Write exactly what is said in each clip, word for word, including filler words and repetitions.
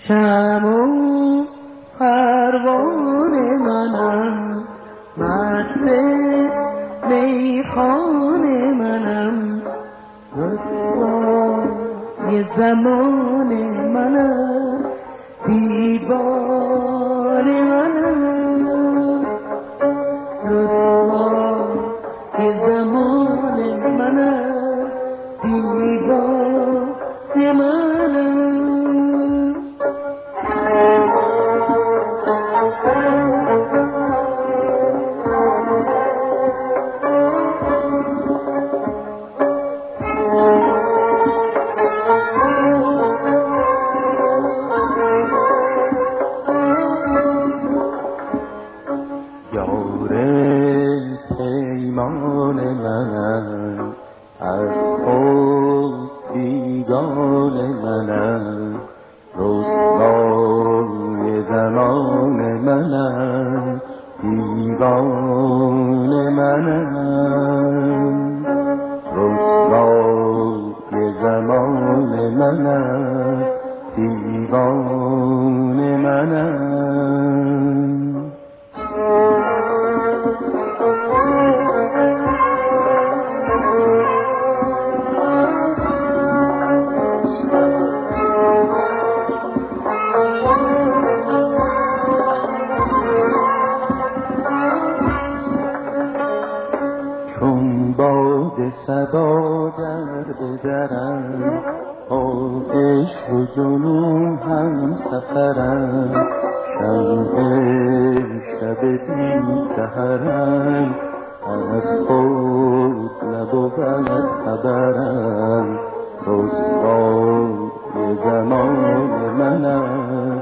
شمع و پروانه منم، مست میخانه منم، رسوای زمان منم، دیوانه منم، رسوای زمان منم، دیوانه منم. پیمان منم، از خود بیگانه منم، رسوای زمان منم، دیوانه منم، رسوای زمان منم، دیوانه منم. باد صبا در بدرم، عشق و جنون هم سفرم، شمع شب بی سحرم، از خود نبود خبرم، رسوای زمان منم،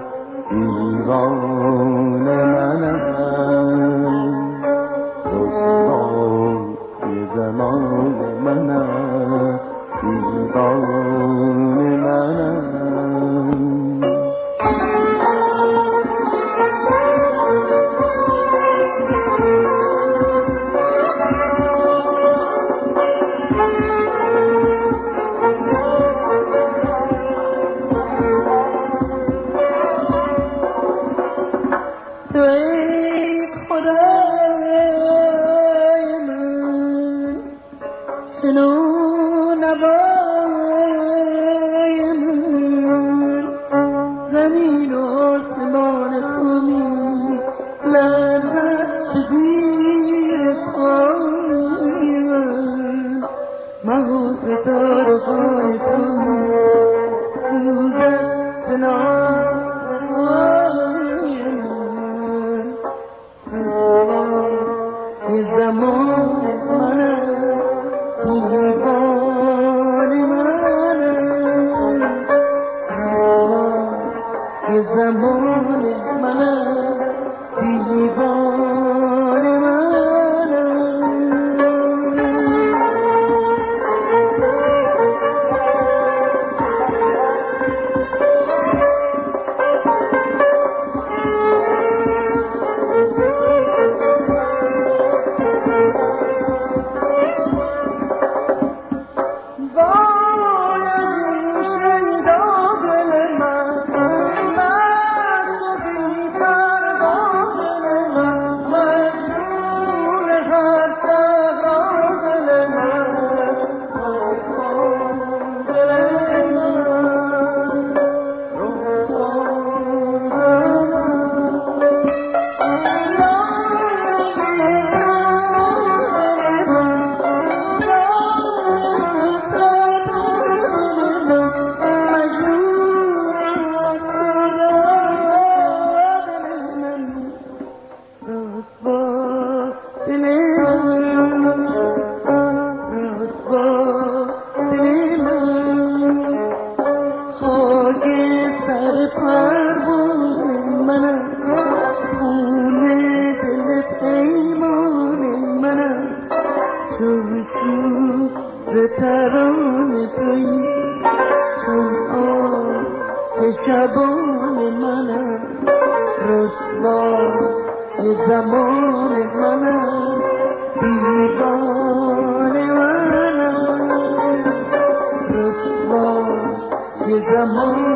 دیوانه منم، رسوای زمان منم، دیوانه منم. زمین و آسمان تومی، لعنت زیر پای من، مهو ستارگان تومی، سوزد نای من، رسوای زمان منم، دیوانه منم، زمان منم، دیوانه منم. شبان منم، رسوای زمان منم، دیوانه منم، رسوای زمان